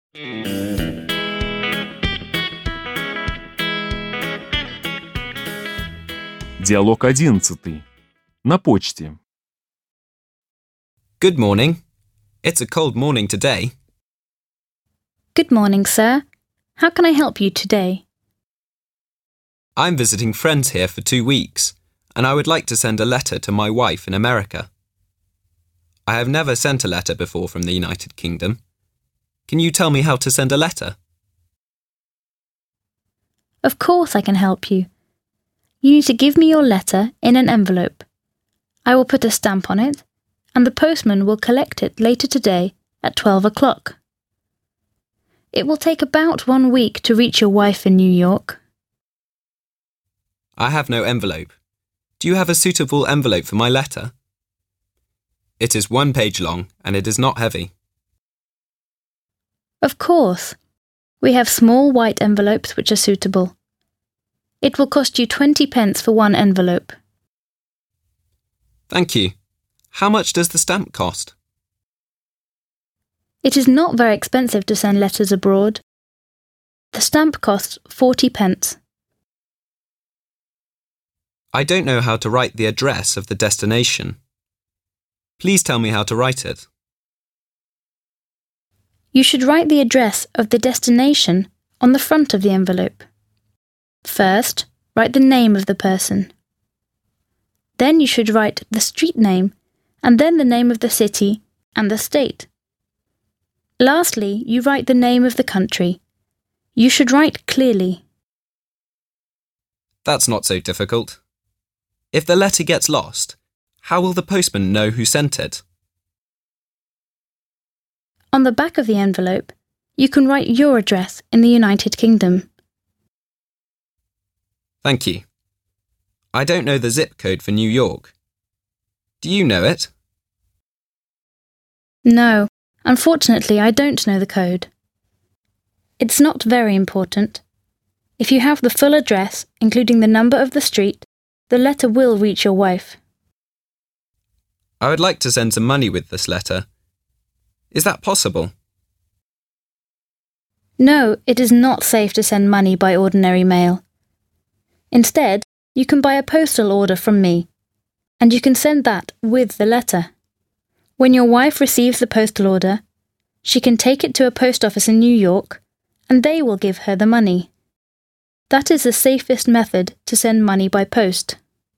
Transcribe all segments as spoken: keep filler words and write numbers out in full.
Диалог одиннадцатый. На почте. Good morning. It's a cold morning today. Good morning, sir. How can I help you today? I'm visiting friends here for two weeks, and I would like to send a letter to my wife in America. I have never sent a letter before from the United Kingdom. Can you tell me how to send a letter? Of course I can help you. You need to give me your letter in an envelope. I will put a stamp on it, and the postman will collect it later today at twelve o'clock. It will take about one week to reach your wife in New York. I have no envelope. Do you have a suitable envelope for my letter? It is one page long and it is not heavy. Of course. We have small white envelopes which are suitable. It will cost you twenty pence for one envelope. Thank you. How much does the stamp cost? It is not very expensive to send letters abroad. The stamp costs forty pence. I don't know how to write the address of the destination. Please tell me how to write it. You should write the address of the destination on the front of the envelope. First, write the name of the person. Then you should write the street name, and then the name of the city and the state. Lastly, you write the name of the country. You should write clearly. That's not so difficult. If the letter gets lost, how will the postman know who sent it? On the back of the envelope, you can write your address in the United Kingdom. Thank you. I don't know the zip code for New York. Do you know it? No, unfortunately I don't know the code. It's not very important. If you have the full address, including the number of the street, the letter will reach your wife. I would like to send some money with this letter. Is that possible? No, it is not safe to send money by ordinary mail. Instead, you can buy a postal order from me, and you can send that with the letter. When your wife receives the postal order, she can take it to a post office in New York, and they will give her the money. That is the safest method to send money by post.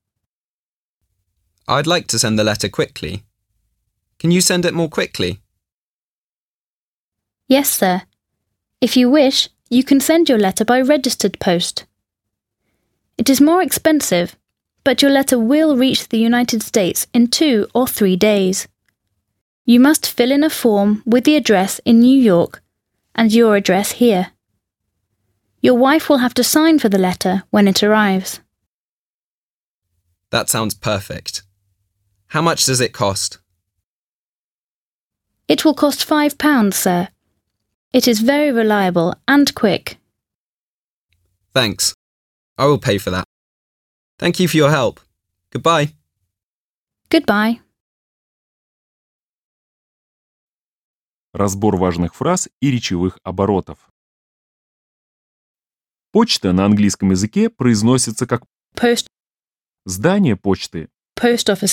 I'd like to send the letter quickly. Can you send it more quickly? Yes, sir. If you wish, you can send your letter by registered post. It is more expensive, but your letter will reach the United States in two or three days. You must fill in a form with the address in New York and your address here. Your wife will have to sign for the letter when it arrives. That sounds perfect. How much does it cost? It will cost five pounds, sir. It is very reliable and quick. Thanks. I will pay for that. Thank you for your help. Goodbye. Goodbye. Разбор важных фраз и речевых оборотов. Почта на английском языке произносится как Post. здание почты. Post office.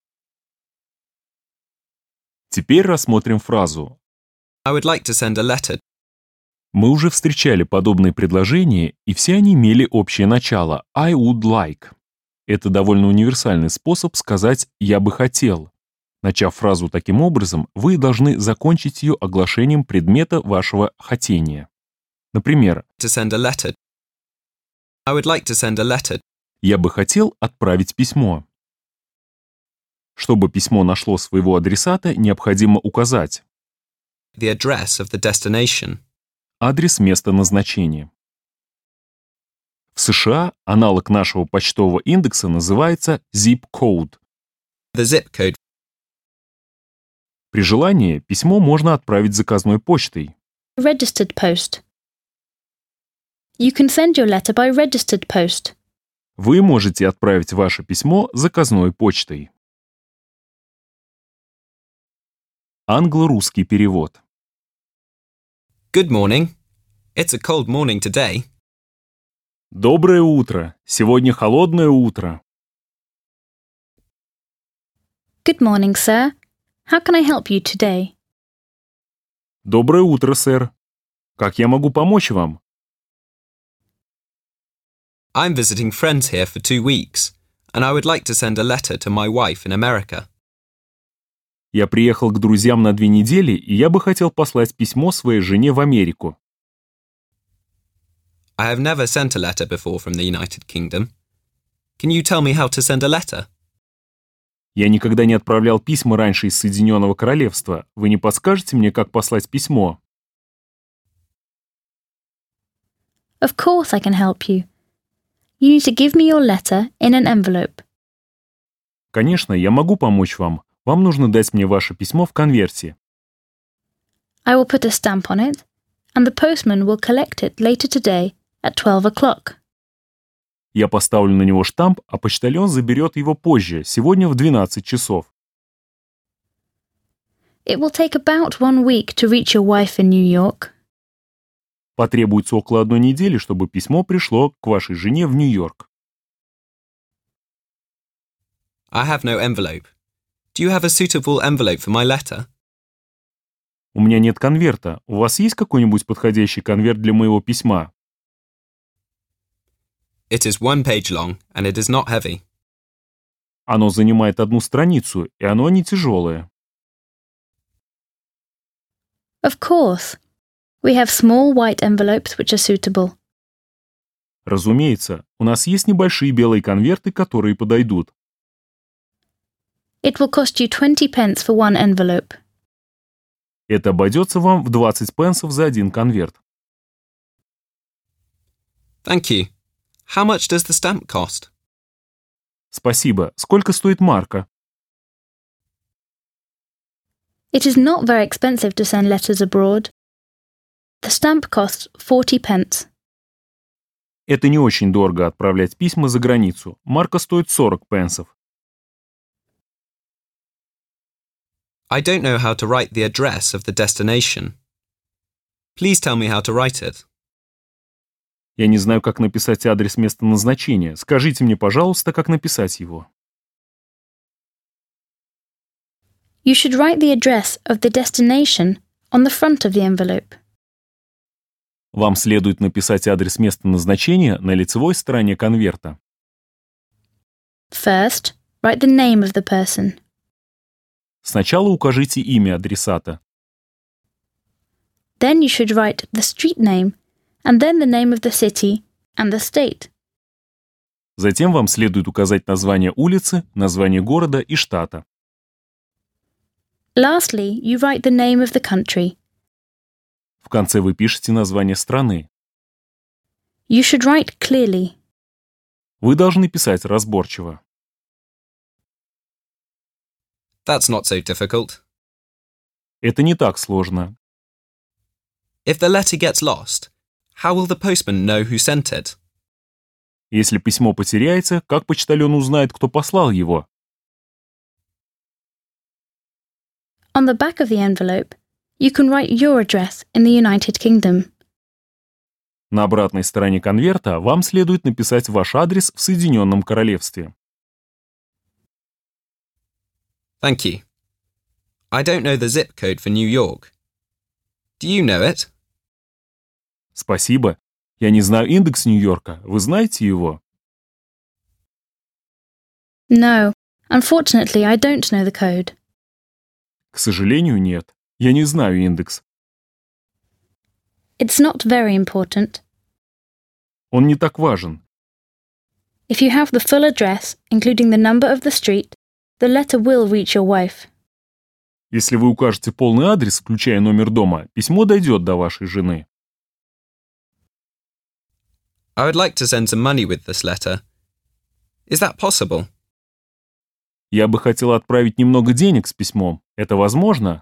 Теперь рассмотрим фразу. I would like to send a letter. Мы уже встречали подобные предложения, и все они имели общее начало I would like. Это довольно универсальный способ сказать «я бы хотел». Начав фразу таким образом, вы должны закончить ее оглашением предмета вашего хотения. Например, To send a letter. I would like to send a letter. «Я бы хотел отправить письмо». Чтобы письмо нашло своего адресата, необходимо указать The address of the destination. адрес места назначения. В США аналог нашего почтового индекса называется zip code. The zip code. При желании письмо можно отправить заказной почтой. Registered post. You can send your letter by registered post. Вы можете отправить ваше письмо заказной почтой. Англо-русский перевод. Good morning. It's a cold morning today. Доброе утро. Сегодня холодное утро. Good morning, sir. How can I help you today? Доброе утро, сэр. Как я могу помочь вам? I'm visiting friends here for two weeks, and I would like to send a letter to my wife in America. Я приехал к друзьям на две недели, и я бы хотел послать письмо своей жене в Америку. I have never sent a letter before from the United Kingdom. Can you tell me how to send a letter? Я никогда не отправлял письма раньше из Соединенного Королевства. Вы не подскажете мне, как послать письмо? Of course I can help you. You need to give me your letter in an envelope. Конечно, я могу помочь вам. Вам нужно дать мне ваше письмо в конверте. I will put a stamp on it, and the postman will collect it later today at twelve o'clock. Я поставлю на него штамп, а почтальон заберет его позже, сегодня в двенадцать часов. It will take about one week to reach your wife in New York. Потребуется около одной недели, чтобы письмо пришло к вашей жене в Нью-Йорк. I have no envelope. Do you have a suitable envelope for my letter? У меня нет конверта. У вас есть какой-нибудь подходящий конверт для моего письма? It is one page long, and it is not heavy. Оно занимает одну страницу, и оно не тяжелое. Of course. We have small white envelopes which are suitable. Разумеется, у нас есть небольшие белые конверты, которые подойдут. It will cost you twenty pence for one envelope. Это обойдется вам в двадцать пенсов за один конверт. Thank you. How much does the stamp cost? Спасибо. Сколько стоит марка? It is not very expensive to send letters abroad. The stamp costs forty pence. Это не очень дорого отправлять письма за границу. Марка стоит сорок пенсов. I don't know how to write the address of the destination. Please tell me how to write it. Я не знаю, как написать адрес места назначения. Скажите мне, пожалуйста, как написать его. You should write the address of the destination on the front of the envelope. Вам следует написать адрес места назначения на лицевой стороне конверта. First, write the name of the person. Сначала укажите имя адресата. Then you should write the street name, and then the name of the city and the state. Затем вам следует указать название улицы, название города и штата. Lastly, you write the name of the country. В конце вы пишете название страны. You should write clearly. Вы должны писать разборчиво. That's not so difficult. Это не так сложно. If the letter gets lost, how will the postman know who sent it? Если письмо потеряется, как почтальон узнает, кто послал его? On the back of the envelope, you can write your address in the United Kingdom. На обратной стороне конверта вам следует написать ваш адрес в Соединенном Королевстве. Thank you. I don't know the zip code for New York. Do you know it? Спасибо. Я не знаю индекс Нью-Йорка. Вы знаете его? No, unfortunately, I don't know the code. К сожалению, нет. Я не знаю индекс. It's not very important. Он не так важен. If you have the full address, including the number of the street, the letter will reach your wife. Если вы укажете полный адрес, включая номер дома, письмо дойдет до вашей жены. I would like to send some money with this letter. Is that possible? Я бы хотел отправить немного денег с письмом. Это возможно?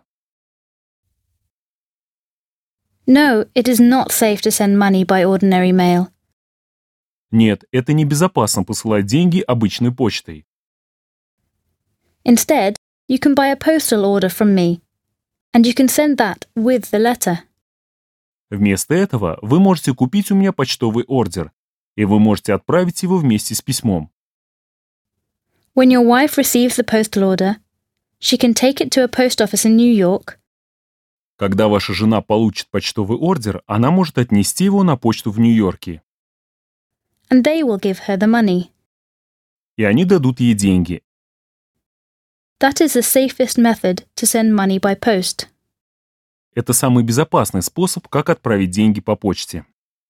No, it is not safe to send money by ordinary mail. Нет, это небезопасно посылать деньги обычной почтой. Instead, you can buy a postal order from me, and you can send that with the letter. Вместо этого вы можете купить у меня почтовый ордер, и вы можете отправить его вместе с письмом. When your wife receives the postal order, she can take it to a post office in New York. Когда ваша жена получит почтовый ордер, она может отнести его на почту в Нью-Йорке. And they will give her the money. И они дадут ей деньги. That is the safest method to send money by post. Это самый безопасный способ, как отправить деньги по почте.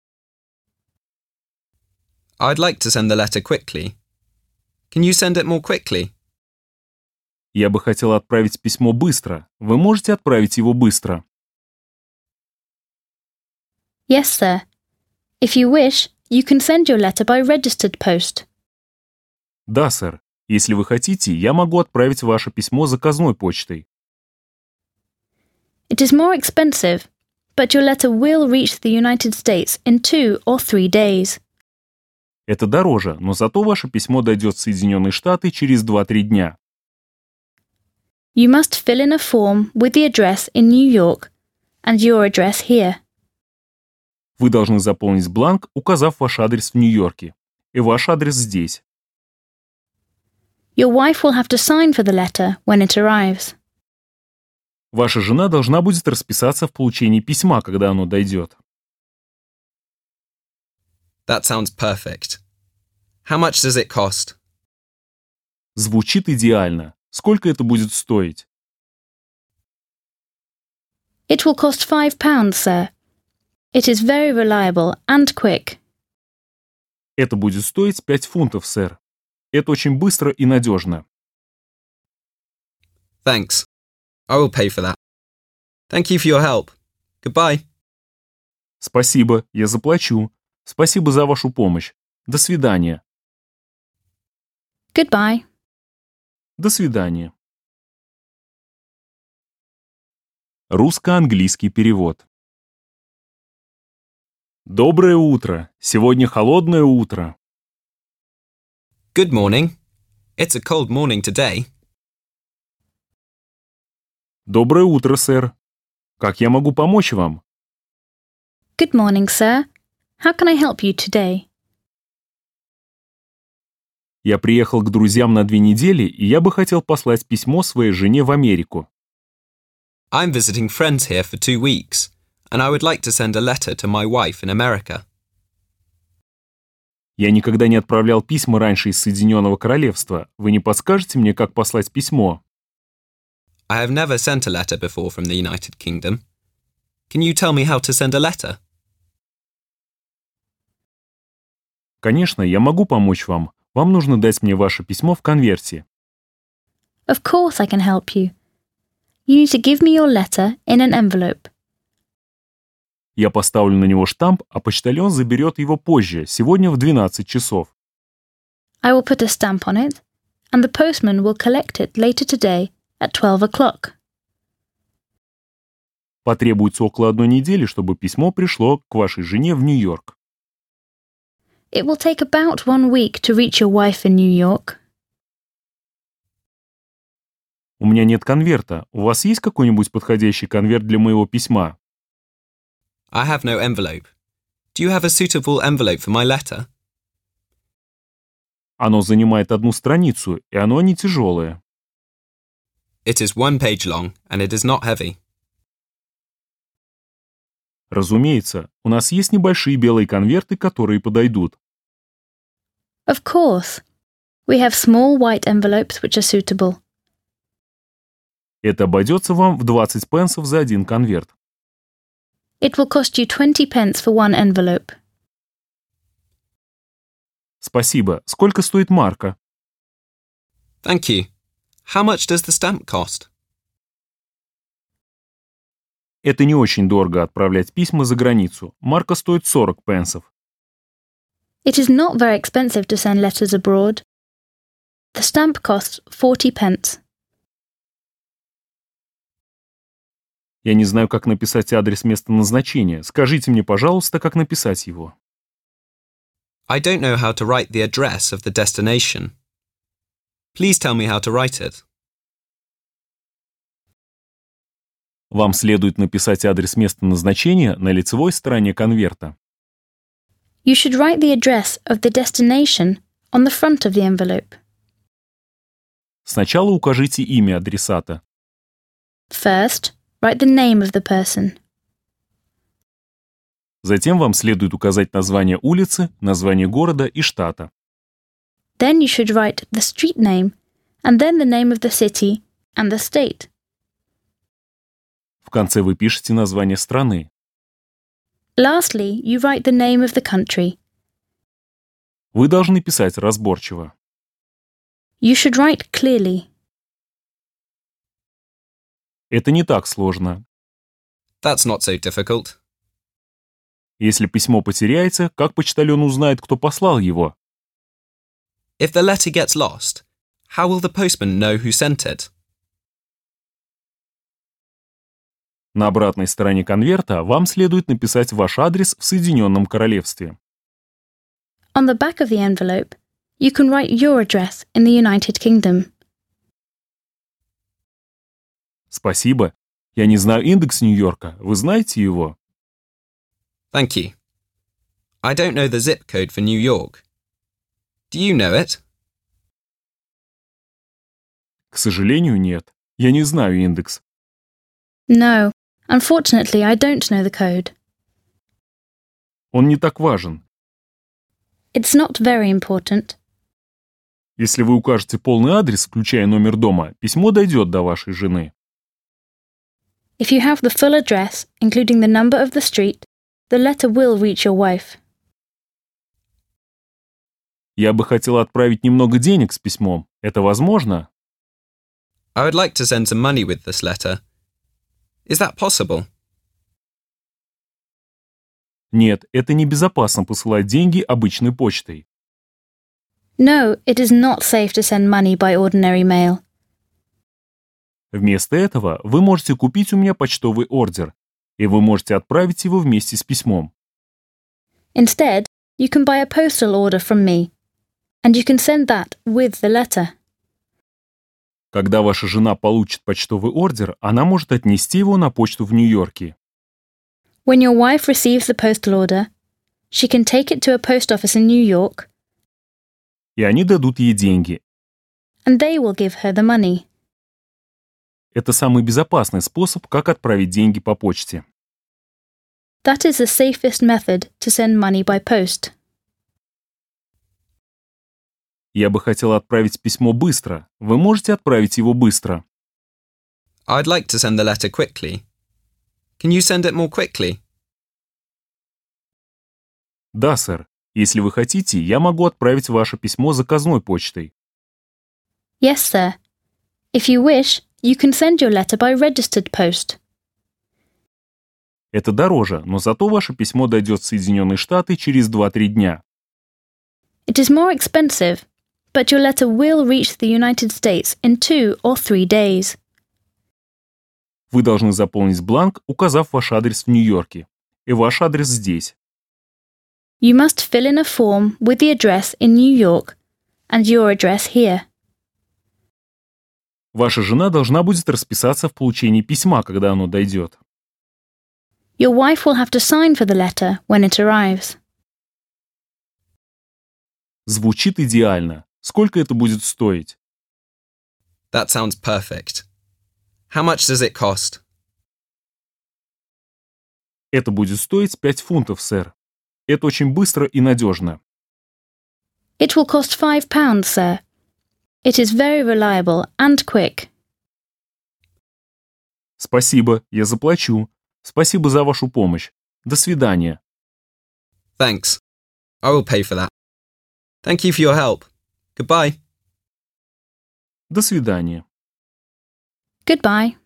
I'd like to send the letter quickly. Can you send it more quickly? Я бы хотел отправить письмо быстро. Вы можете отправить его быстро? Yes, sir. If you wish, you can send your letter by registered post. Да, сэр. Если вы хотите, я могу отправить ваше письмо заказной почтой. It is more expensive, but your letter will reach the United States in two or three days. Это дороже, но зато ваше письмо дойдет в Соединенные Штаты через два-три дня. You must fill in a form with the address in New York and your address here. Вы должны заполнить бланк, указав ваш адрес в Нью-Йорке, и ваш адрес здесь. Your wife will have to sign for the letter when it arrives. Ваша жена должна будет расписаться в получении письма, когда оно дойдет. That sounds perfect. How much does it cost? Звучит идеально. Сколько это будет стоить? It will cost five pounds, sir. It is very reliable and quick. Это будет стоить пять фунтов, сэр. Это очень быстро и надежно. Thanks. I will pay for that. Thank you for your help. Goodbye. Спасибо, я заплачу. Спасибо за вашу помощь. До свидания. Goodbye. До свидания. Русско-английский перевод. Доброе утро. Сегодня холодное утро. Good morning. It's a cold morning today. Доброе утро, сэр. Как я могу помочь вам? Good morning, sir. How can I help you today? Я приехал к друзьям на две недели, и я бы хотел послать письмо своей жене в Америку. I'm visiting friends here for two weeks, and I would like to send a letter to my wife in America. Я никогда не отправлял письма раньше из Соединенного Королевства. Вы не подскажете мне, как послать письмо? I have never sent a letter before from the United Kingdom. Can you tell me how to send a letter? Конечно, я могу помочь вам. Вам нужно дать мне ваше письмо в конверте. Of course I can help you. You need to give me your letter in an envelope. Я поставлю на него штамп, а почтальон заберет его позже, сегодня в двенадцать часов. I will put a stamp on it, and the postman will collect it later today at twelve o'clock. Потребуется около одной недели, чтобы письмо пришло к вашей жене в Нью-Йорк. It will take about one week to reach your wife in New York. У меня нет конверта. У вас есть какой-нибудь подходящий конверт для моего письма? I have no envelope. Do you have a suitable envelope for my letter? Оно занимает одну страницу, и оно не тяжелое. It is one page long, and it is not heavy. Разумеется, у нас есть небольшие белые конверты, которые подойдут. Of course. We have small white envelopes which are suitable. Это обойдется вам в двадцать пенсов за один конверт. It will cost you twenty pence for one envelope. Спасибо. Сколько стоит марка? Thank you. How much does the stamp cost? Это не очень дорого отправлять письма за границу. Марка стоит сорок пенсов. It is not very expensive to send letters abroad. The stamp costs forty pence. Я не знаю, как написать адрес места назначения. Скажите мне, пожалуйста, как написать его. I don't know how to write the address of the destination. Please tell me how to write it. Вам следует написать адрес места назначения на лицевой стороне конверта. You should write the address of the destination on the front of the envelope. Сначала укажите имя адресата. First, write the name of the person. Затем вам следует указать название улицы, название города и штата. Then you should write the street name, and then the name of the city and the state. В конце вы пишете название страны. Lastly, you write the name of the country. Вы должны писать разборчиво. You should write clearly. Это не так сложно. That's not so difficult. Если письмо потеряется, как почтальон узнает, кто послал его? If the letter gets lost, how will the postman know who sent it? На обратной стороне конверта вам следует написать ваш адрес в Соединенном Королевстве. On the back of the envelope, you can write your address in the United Kingdom. Спасибо. Я не знаю индекс Нью-Йорка. Вы знаете его? Thank you. I don't know the zip code for New York. Do you know it? К сожалению, нет. Я не знаю индекс. No, unfortunately, I don't know the code. Он не так важен. It's not very important. Если вы укажете полный адрес, включая номер дома, письмо дойдет до вашей жены. If you have the full address, including the number of the street, the letter will reach your wife. Я бы хотел отправить немного денег с письмом. Это возможно? I would like to send some money with this letter. Is that possible? Нет, это небезопасно посылать деньги обычной почтой. No, it is not safe to send money by ordinary mail. Вместо этого вы можете купить у меня почтовый ордер, и вы можете отправить его вместе с письмом. Instead, you can buy a postal order from me, and you can send that with the letter. Когда ваша жена получит почтовый ордер, она может отнести его на почту в Нью-Йорке. When your wife receives the postal order, she can take it to a post office in New York, И они дадут ей деньги. and they will give her the money. Это самый безопасный способ, как отправить деньги по почте. That is the safest method to send money by post. Я бы хотел отправить письмо быстро. Вы можете отправить его быстро. I'd like to send the letter quickly. Can you send it more quickly? Да, сэр. Если вы хотите, я могу отправить ваше письмо заказной почтой. Yes, sir. If you wish, you can send your letter by registered post. Это дороже, но зато ваше письмо дойдет в Соединенные Штаты через два-три дня. It is more expensive, but your letter will reach the United States in two or three days. Вы должны заполнить бланк, указав ваш адрес в Нью-Йорке. И ваш адрес здесь. You must fill in a form with the address in New York and your address here. Ваша жена должна будет расписаться в получении письма, когда оно дойдет. Your wife will have to sign for the letter when it arrives. Звучит идеально. Сколько это будет стоить? That sounds perfect. How much does it cost? Это будет стоить пять фунтов, сэр. Это очень быстро и надежно. It will cost five pounds, sir. It is very reliable and quick. Спасибо, я заплачу. Спасибо за вашу помощь. До свидания. Thanks. I will pay for that. Thank you for your help. Goodbye. До свидания. Goodbye.